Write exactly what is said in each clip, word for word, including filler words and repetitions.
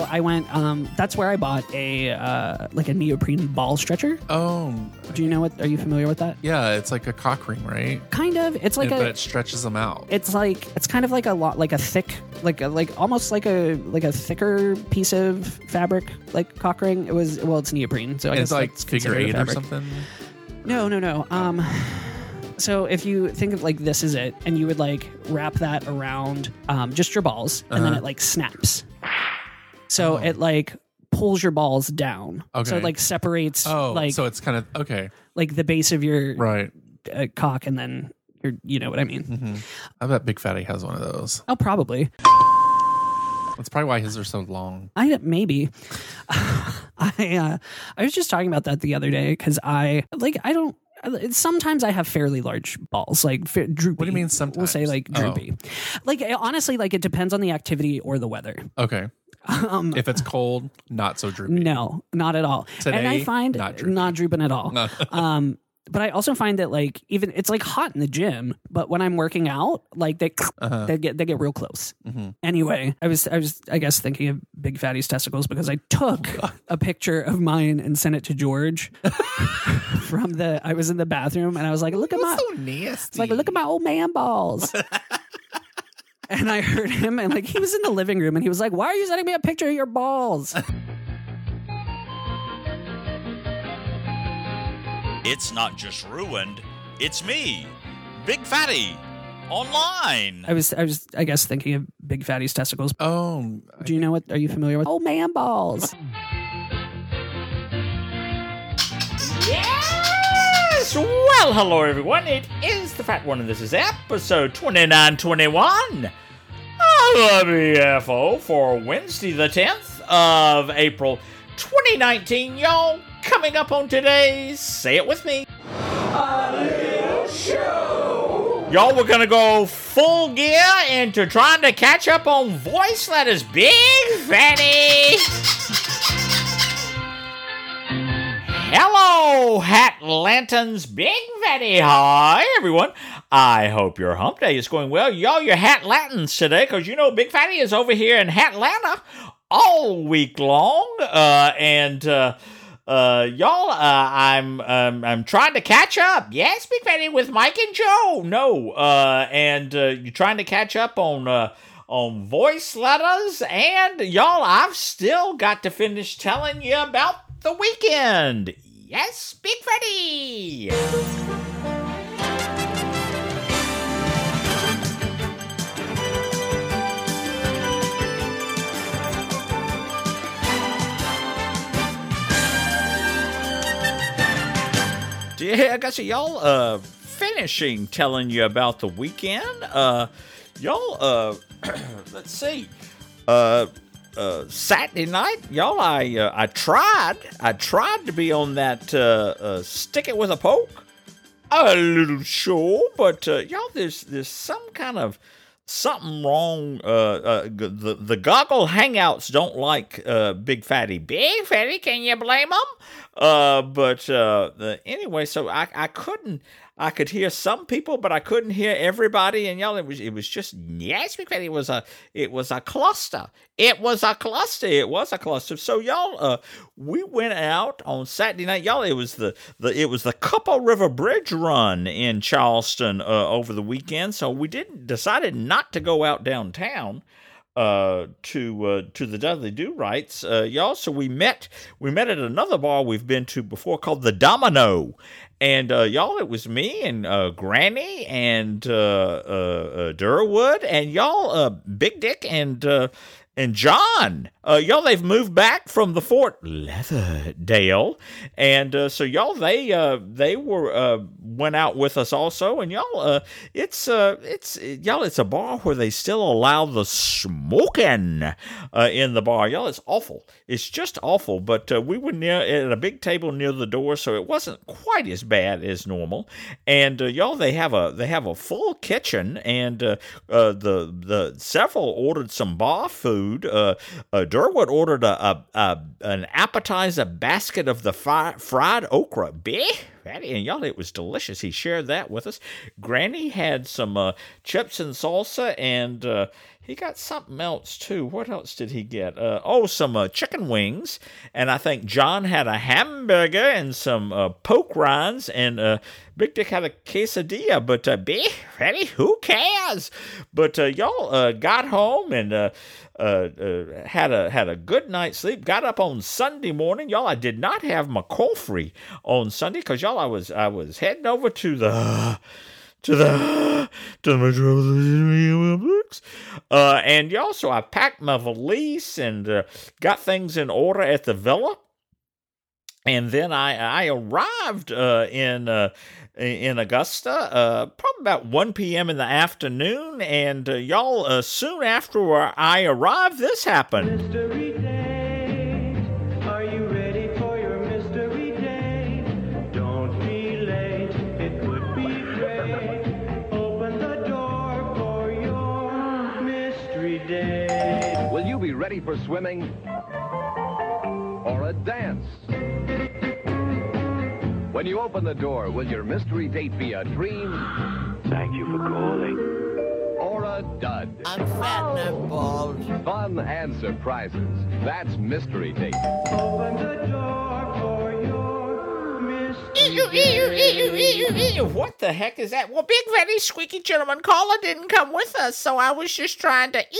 I went. Um, that's where I bought a uh, like a neoprene ball stretcher. Oh, do you know what? Are you familiar with that? Yeah, it's like a cock ring, right? Kind of. It's like it, a. But it stretches them out. It's like it's kind of like a lot, like a thick, like a, like almost like a like a thicker piece of fabric, like cock ring. It was well, it's neoprene, so I and guess it's like that's figure eight or something. No, no, no. Um. So if you think of like this is it, and you would like wrap that around um, just your balls, and uh-huh. then it like snaps. So oh. it like pulls your balls down. Okay. So it like separates. Oh, like so it's kind of okay. Like the base of your right uh, cock, and then your, you know what I mean. Mm-hmm. I bet Big Fatty has one of those. Oh, probably. That's probably why his are so long. I maybe. I uh, I was just talking about that the other day because I like I don't. Sometimes I have fairly large balls, like f- droopy. What do you mean sometimes? We'll say like droopy. Oh. Like honestly, like it depends on the activity or the weather. Okay. Um, if it's cold, not so droopy. No, not at all. Today, and I find not, droopy. not drooping at all. No. um, but I also find that like even it's like hot in the gym, but when I'm working out, like they uh-huh. they get they get real close. Mm-hmm. Anyway, I was I was I guess thinking of Big Fatty's testicles because I took oh, a picture of mine and sent it to George from the I was in the bathroom and I was like, look at my so nasty. Like look at my old man balls. And I heard him and like he was in the living room and he was like, why are you sending me a picture of your balls? It's not just ruined, it's me, Big Fatty, online. I was, I was, I guess, thinking of Big Fatty's testicles. Oh. Do you know what, are you familiar with? Oh, man balls. Yes! Well, hello, everyone. It is the Fat One, and this is episode twenty-nine twenty-one of the B F O for Wednesday, the tenth of April, twenty nineteen, y'all. Coming up on today's, say it with me, a little show. Y'all, we're going to go full gear into trying to catch up on voice letters. Big Fatty. Hello, Hat Lanterns. Big Fatty. Hi, everyone. I hope your hump day is going well. Y'all, your Hat Lanterns today, because you know Big Fatty is over here in Hatlanta all week long. Uh, and, uh, Uh, y'all, uh, I'm, um, I'm trying to catch up. Yes, Big Fatty, with Mike and Joe. No, uh, and, uh, you're trying to catch up on, uh, on voice letters. And y'all, I've still got to finish telling you about the weekend. Yes, Big Fatty. Yeah, I got you, y'all, uh, finishing telling you about the weekend. Uh, y'all, uh, let's see. Uh, uh, Saturday night, y'all, I, uh, I tried, I tried to be on that, uh, uh, stick it with a poke, a little show, but, uh, y'all, there's, there's some kind of something wrong. Uh, uh, the, the goggle hangouts don't like, uh, Big Fatty. Big Fatty, can you blame them? Uh, but, uh, the, anyway, so I, I couldn't, I could hear some people, but I couldn't hear everybody. And y'all, it was, it was just, yes, because it was a, it was a cluster. It was a cluster. It was a cluster. So y'all, uh, we went out on Saturday night. Y'all, it was the, the, it was the Cuppa River Bridge run in Charleston, uh, over the weekend. So we didn't, decided not to go out downtown. Uh, to uh, to the Dudley Do Rights, uh, y'all. So we met we met at another bar we've been to before called the Domino, and uh, y'all, it was me and uh, Granny and uh, uh, uh, Durwood and y'all, uh, Big Dick and uh, and John. Uh, y'all, they've moved back from the Fort Leatherdale, and uh, so y'all, they uh, they were uh, went out with us also, and y'all, uh, it's uh, it's y'all, it's a bar where they still allow the smoking uh, in the bar. Y'all, it's awful. It's just awful. But uh, we were near at a big table near the door, so it wasn't quite as bad as normal. And uh, y'all, they have a they have a full kitchen, and uh, uh, the the several ordered some bar food. Uh, uh, Durwood ordered a, a, a an appetizer basket of the fi- fried okra. Big Fatty, and y'all, it was delicious. He shared that with us. Granny had some uh, chips and salsa, and uh, he got something else, too. What else did he get? Uh, oh, some uh, chicken wings, and I think John had a hamburger and some uh, poke rinds, and uh, Big Dick had a quesadilla, but uh, B, Fatty, who cares? But uh, y'all uh, got home and uh, uh, uh, had a had a good night's sleep. Got up on Sunday morning, y'all. I did not have my coffee on Sunday because y'all, I was I was heading over to the to the to the Metropolitan uh, and y'all. So I packed my valise and uh, got things in order at the villa. And then I I arrived uh, in uh, in Augusta uh, probably about one p.m. in the afternoon, and uh, y'all, uh, soon after I arrived, this happened. Mystery date, are you ready for your mystery date? Don't be late, it would be great. Open the door for your mystery date. Will you be ready for swimming or a dance? When you open the door, will your mystery date be a dream? Thank you for calling. Or a dud? I'm fat and I'm bald. Fun and surprises. That's Mystery Date. Open the door for your mystery date. What the heck is that? Well, Big Fatty Squeaky Gentleman Caller didn't come with us, so I was just trying to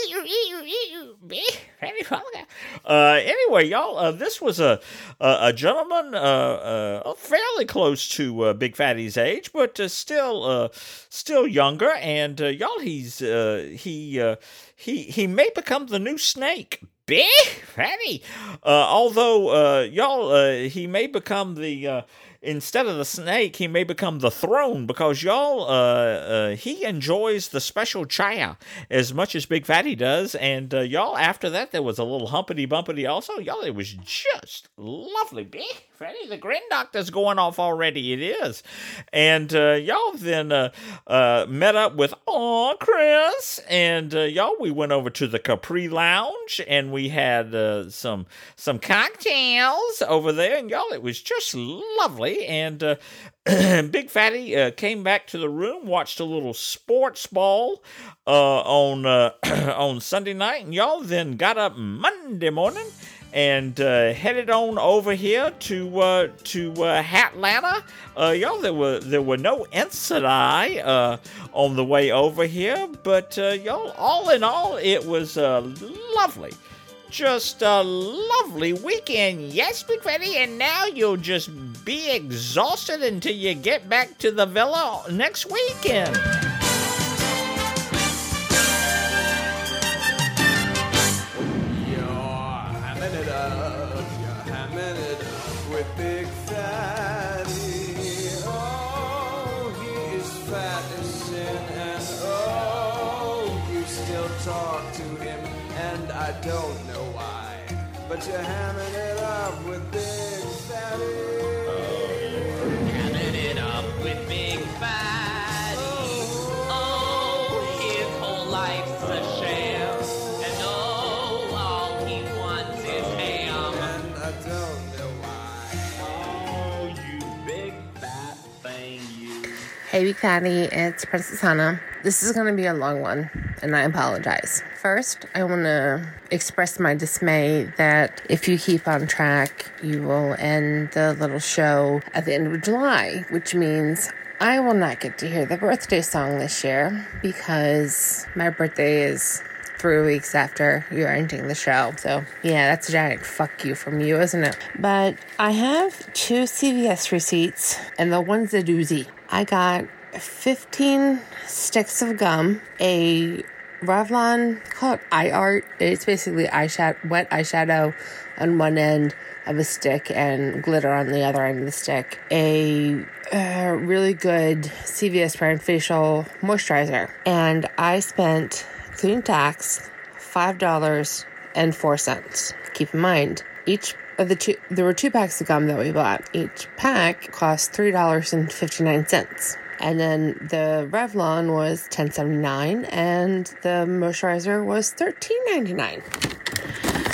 Uh, anyway, y'all, uh, this was a a, a gentleman uh, uh, fairly close to uh, Big Fatty's age, but uh, still uh, still younger. And uh, y'all, he's uh, he uh, he he may become the new Snake. Big Fatty. Uh, although uh, y'all, uh, he may become the. Uh, Instead of the snake, he may become the throne because, y'all, uh, uh, he enjoys the special chair as much as Big Fatty does. And, uh, y'all, after that, there was a little humpity-bumpity also. Y'all, it was just lovely. Big Fatty, the grin doctor's going off already. It is. And, uh, y'all then uh, uh, met up with, aw, Chris. And, uh, y'all, we went over to the Capri Lounge, and we had uh, some, some cocktails over there. And, y'all, it was just lovely. And uh, Big Fatty uh, came back to the room, watched a little sports ball uh, on uh, on Sunday night, and y'all then got up Monday morning and uh, headed on over here to uh, to uh, Hatlanta. Uh, y'all, there were there were no incidents uh, on the way over here, but uh, y'all, all in all, it was uh, lovely. Just a lovely weekend, yes, Big Fatty, and now you'll just be exhausted until you get back to the villa next weekend. You're hamming it up, you're hamming it up with Big Fatty. Oh, he is fat as sin, and oh, you still talk to him, and I don't know why, but you're hamming it up with Big Fatty. Hamming it up with Big Fatty. Oh, his whole life's a sham. And oh, all he wants is ham. And I don't know why. Oh, you big fat thing, you. Hey, Big Fatty, it's Princess Hannah. This is going to be a long one, and I apologize. First, I want to express my dismay that if you keep on track, you will end the little show at the end of July, which means I will not get to hear the birthday song this year because my birthday is three weeks after you're ending the show. So, yeah, that's a giant fuck you from you, isn't it? But I have two C V S receipts, and the one's a doozy. I got fifteen sticks of gum, a Revlon, call it eye art. It's basically eyeshadow, wet eyeshadow on one end of a stick and glitter on the other end of the stick. A uh, really good C V S brand facial moisturizer. And I spent, including tax, five dollars and four cents. Keep in mind, each of the two, there were two packs of gum that we bought. Each pack cost three dollars and fifty-nine cents. And then the Revlon was ten seventy-nine, and the moisturizer was thirteen ninety-nine.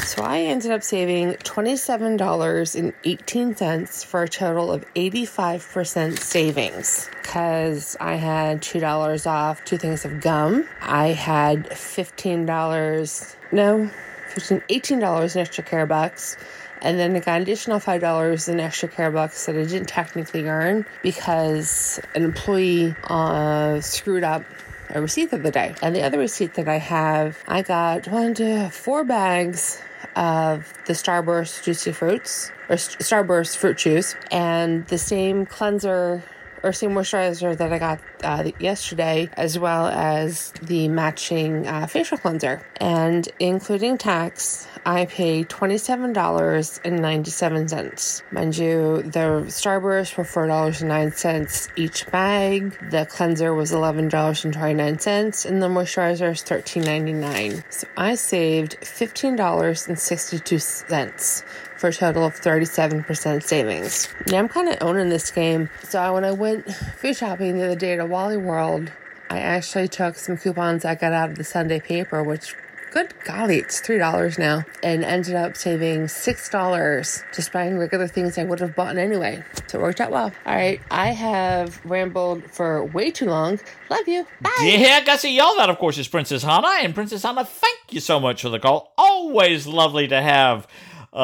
So I ended up saving twenty-seven dollars and eighteen cents for a total of eighty-five percent savings. Because I had two dollars off two things of gum. I had fifteen dollars, no, fifteen, eighteen dollars in extra care bucks. And then I got an additional five dollars in extra care bucks that I didn't technically earn because an employee uh, screwed up a receipt of the day. And the other receipt that I have, I got one, two, four bags of the Starburst Juicy Fruits, or Starburst Fruit Juice, and the same cleanser or same moisturizer that I got uh, yesterday, as well as the matching uh, facial cleanser. And including tax, I paid twenty-seven dollars and ninety-seven cents. Mind you, the Starburst were four dollars and nine cents each bag. The cleanser was eleven dollars and twenty-nine cents, and the moisturizer is thirteen dollars and ninety-nine cents. So I saved fifteen dollars and sixty-two cents for a total of thirty-seven percent savings. Yeah, I'm kind of owning this game. So when I went food shopping the other day at Wally World, I actually took some coupons I got out of the Sunday paper, which, good golly, it's three dollars now, and ended up saving six dollars just buying regular things I would have bought anyway. So it worked out well. All right, I have rambled for way too long. Love you. Bye. Yeah, Gussie, y'all. That, of course, is Princess Hannah. And Princess Hannah, thank you so much for the call. Always lovely to have uh,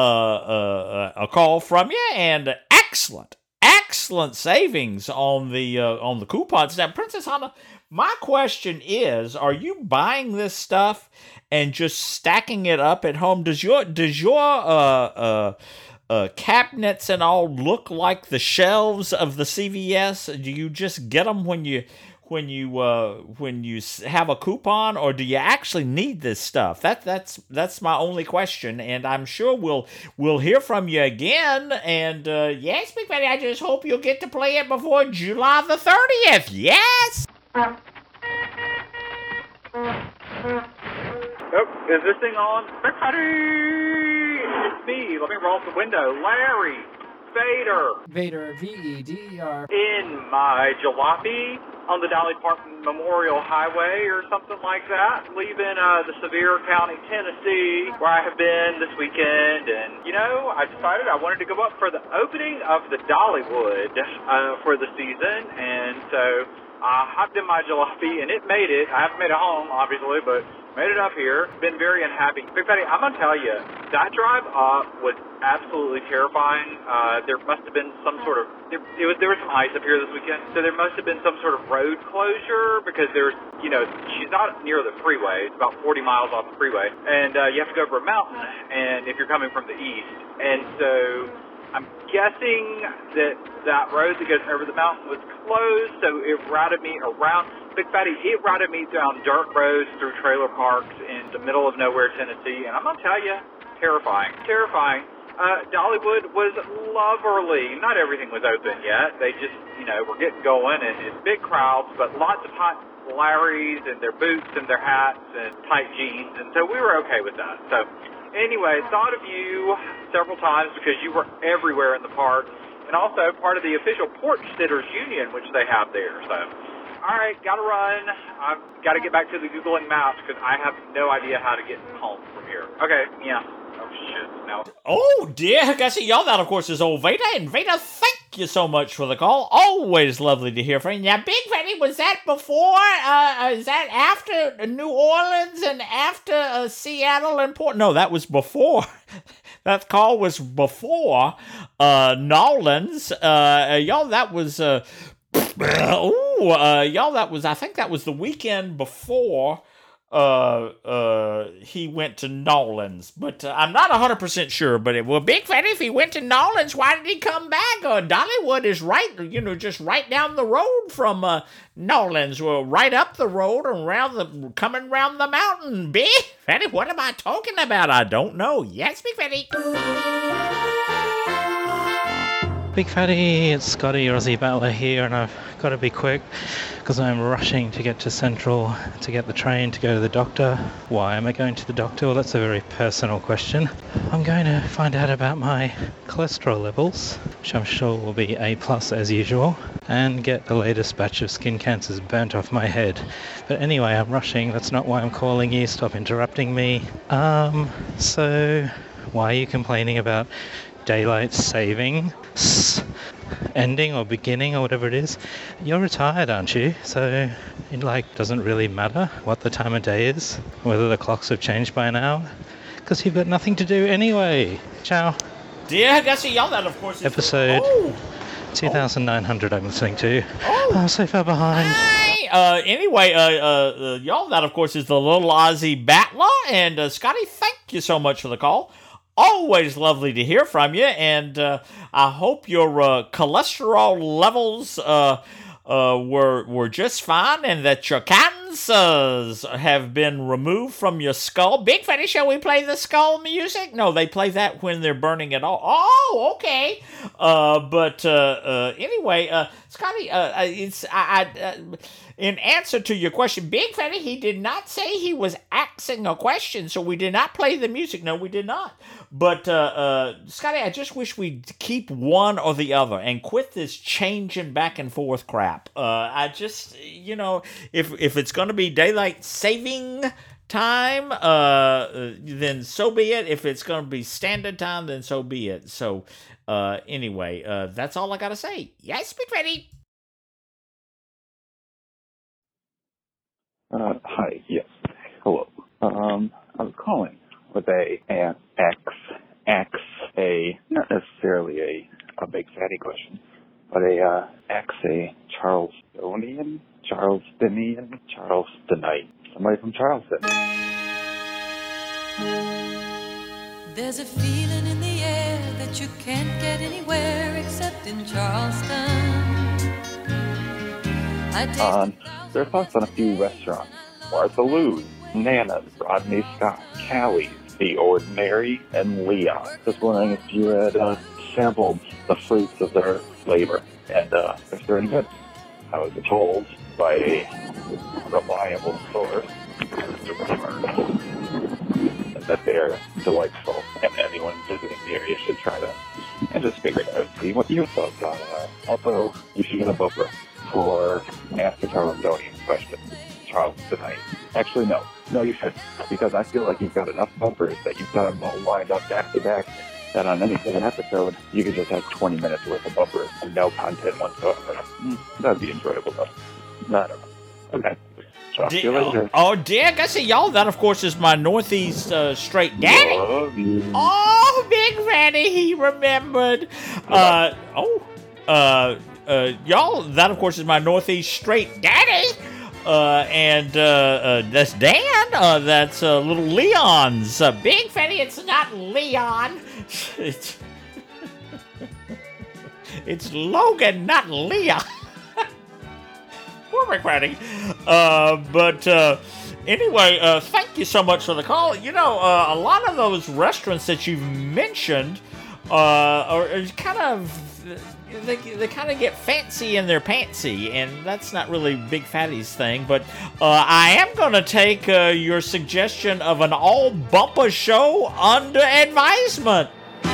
uh, a call from you, and excellent, excellent savings on the uh, on the coupons. Now, Princess Hannah, my question is: are you buying this stuff and just stacking it up at home? Does your does your uh, uh, uh, cabinets and all look like the shelves of the C V S? Do you just get them when you when you uh, when you have a coupon, or do you actually need this stuff? That that's that's my only question, and I'm sure we'll we'll hear from you again. And uh, yes, Big Fatty, I just hope you'll get to play it before July the thirtieth. Yes. Oh, is this thing on? Big Fatty! It's me. Let me roll up the window. Larry Vader. Vader, V E D E R. In my jalopy on the Dolly Parton Memorial Highway or something like that, leaving uh, the Sevier County, Tennessee, where I have been this weekend. And, you know, I decided I wanted to go up for the opening of the Dollywood uh, for the season. And so I hopped in my jalopy, and it made it. I haven't made it home, obviously, but made it up here. Been very unhappy. Big Fatty, I'm going to tell you, that drive up was absolutely terrifying. Uh, there must have been some sort of, there, it was, there was some ice up here this weekend, so there must have been some sort of road closure, because there's, you know, she's not near the freeway. It's about forty miles off the freeway, and uh, you have to go over a mountain, and if you're coming from the east. And so I'm guessing that that road that goes over the mountain was closed, so it routed me around. Big Fatty, it routed me down dirt roads through trailer parks in the middle of nowhere, Tennessee, and I'm going to tell you, terrifying. Terrifying. Uh, Dollywood was lovely. Not everything was open yet. They just, you know, were getting going, and it's big crowds, but lots of hot Larrys and their boots and their hats and tight jeans, and so we were okay with that. So anyway, thought of you several times because you were everywhere in the park, and also part of the official porch sitters union, which they have there. So, all right, got to run. I've got to get back to the Googling Maps because I have no idea how to get home from here. Okay, yeah. Oh, shit. No. Oh, dear. Gussie, y'all. That, of course, is old Vader. And Vader, thank you so much for the call. Always lovely to hear from you. Now, Big Fatty, was that before? Uh, is that after New Orleans and after uh, Seattle and Port? No, that was before. That call was before uh, Nolans. Uh, y'all, that was... Uh, oh, uh, y'all, that was... I think that was the weekend before... Uh, uh, he went to Nolans, but uh, I'm not one hundred percent sure, but it, well, Big Fatty, if he went to Nolans, why did he come back? Uh, Dollywood is right, you know, just right down the road from, uh, Nolans, well, right up the road and around the, coming round the mountain. Big Fatty, what am I talking about? I don't know. Yes, Big Fatty. Big Fatty, it's Scotty, Aussie Battler here, and I've got to be quick because I'm rushing to get to Central to get the train to go to the doctor. Why am I going to the doctor? Well, that's a very personal question. I'm going to find out about my cholesterol levels, which I'm sure will be A plus as usual, and get the latest batch of skin cancers burnt off my head. But anyway, I'm rushing. That's not why I'm calling you. Stop interrupting me. Um, so why are you complaining about daylight saving ending or beginning or whatever it is? You're retired, aren't you? So it like doesn't really matter what the time of day is, whether the clocks have changed by an hour, because you've got nothing to do anyway. Ciao. Yeah, I guess you yelled at, of course. Episode oh. two thousand nine hundred I'm listening to. Oh, oh so far behind. Hi. Uh, anyway, uh, uh, uh, y'all, that, of course, is the little Aussie Battler. And, uh, Scotty, thank you so much for the call. Always lovely to hear from you, and uh, I hope your uh, cholesterol levels uh, uh, were were just fine, and that your cancers have been removed from your skull. Big Fatty, shall we play the skull music? No, they play that when they're burning it all. Oh, okay. Uh, but uh, uh, anyway, uh, Scotty, uh, it's I. I uh, in answer to your question, Big Fatty, he did not say he was asking a question, so we did not play the music. No, we did not. But, uh, uh, Scotty, I just wish we'd keep one or the other and quit this changing back and forth crap. Uh, I just, you know, if if it's going to be daylight saving time, uh, then so be it. If it's going to be standard time, then so be it. So, uh, anyway, uh, that's all I got to say. Yes, Big Fatty. Uh, hi, yes. Hello. Um, I was calling with a, a X, X, a, not necessarily a, a big fatty question, but a, uh, X, a Charlestonian, Charlestonian, Charlestonite, somebody from Charleston. There's a feeling in the air that you can't get anywhere except in Charleston. Um, their thoughts on a few restaurants: Martha Lou's, Nana's, Rodney Scott, Callie's, The Ordinary, and Leon. Just wondering if you had uh, sampled the fruits of their labor, and uh, if they're any good. I was told by a reliable source that they're delightful, and anyone visiting the area should try them. And just figure out, see what your thoughts on are. Also, you should get a bumper for Ask a Charlestonian question. Charlestonite. Actually, no. No, you shouldn't. Because I feel like you've got enough bumpers that you've got them all lined up back to back, that on any given episode, you could just have twenty minutes worth of bumpers and no content whatsoever. Mm, that'd be enjoyable, though. I don't know. Okay. Talk to you later. Oh, dear, I see y'all. That, of course, is my Northeast uh, straight daddy. Love you. Oh, Big Fatty, he remembered. Uh, oh, uh, uh, y'all, that, of course, is my Northeast straight daddy. Uh, and, uh, uh, that's Dan. Uh, that's, uh, little Leon's. Uh, Big Fatty, it's not Leon. It's, it's Logan, not Leon. We're recording. Uh, but, uh, anyway, uh, thank you so much for the call. You know, uh, a lot of those restaurants that you've mentioned, uh, are, are kind of, they, they kind of get fancy in their pantsy, and that's not really Big Fatty's thing, but, uh, I am gonna take, uh, your suggestion of an all-bumper show under advisement.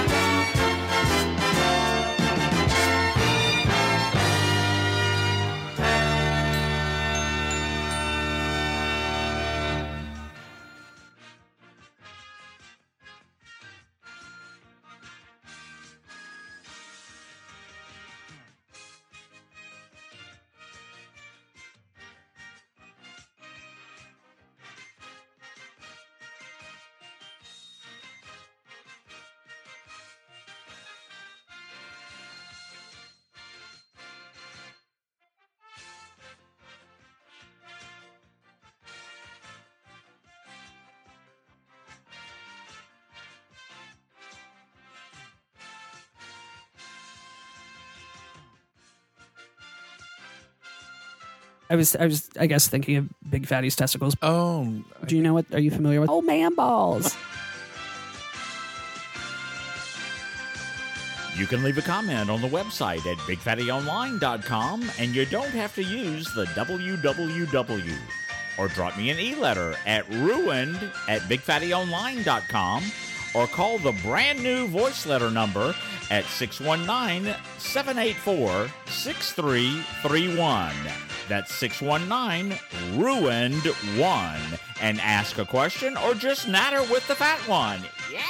I was, I was, I guess, thinking of Big Fatty's testicles. Oh, do you know what? Are you familiar with? Oh, man balls. You can leave a comment on the website at big fatty online dot com, and you don't have to use the W W W. Or drop me an e-letter at ruined at big fatty online dot com, or call the brand new voice letter number at six one nine, seven eight four, six three three one. That's six one nine, ruined one. And ask a question or just natter with the fat one. Yes!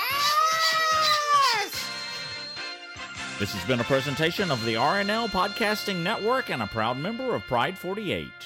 This has been a presentation of the R N L Podcasting Network and a proud member of Pride forty-eight.